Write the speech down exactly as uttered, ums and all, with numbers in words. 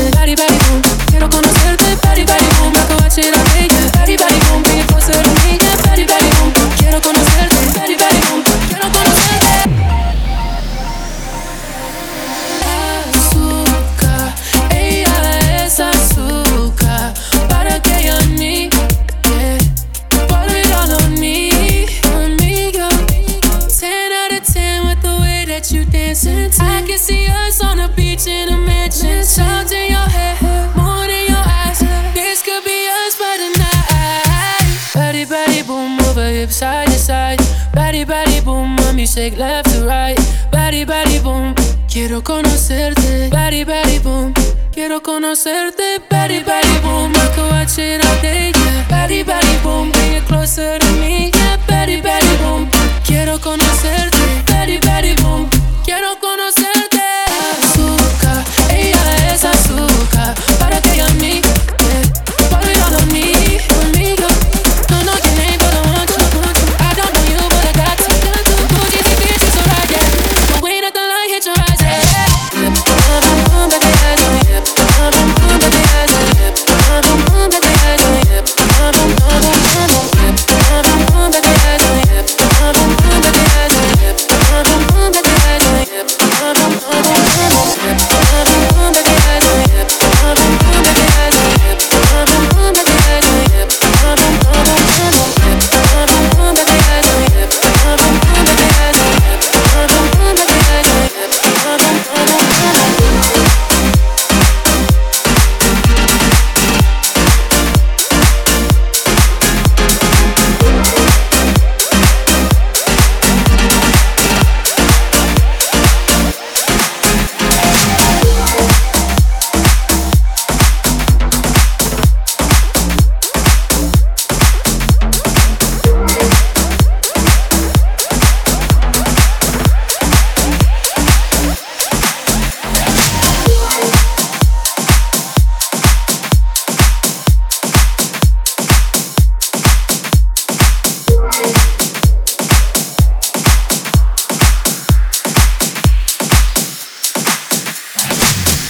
Body, body, boom. Quiero conocerte. Body, body, boom. Back watch it all day, yeah. Body, body, boom. Bring it closer to me, yeah. Body, body, boom. Quiero conocerte. Body, body, boom. Quiero conocerte. Azúcar, ella es azúcar. Para que ella ni, yeah. Put it all on me, on me, yo. Ten out of ten with the way that you dancing. I can see us on the beach in a mansion. Sounds in your head, moon in your eyes. This could be us for the night. Body, body, boom, move her hips side to side. Body, body, boom, mommy shake left to right. Body, body, boom, quiero conocerte. Body, body, boom, quiero conocerte. Body, body, boom, I could watch it all day, yeah. Body, body, boom, bring it closer to me, yeah. Body, body, boom, quiero conocerte. Body, body, boom.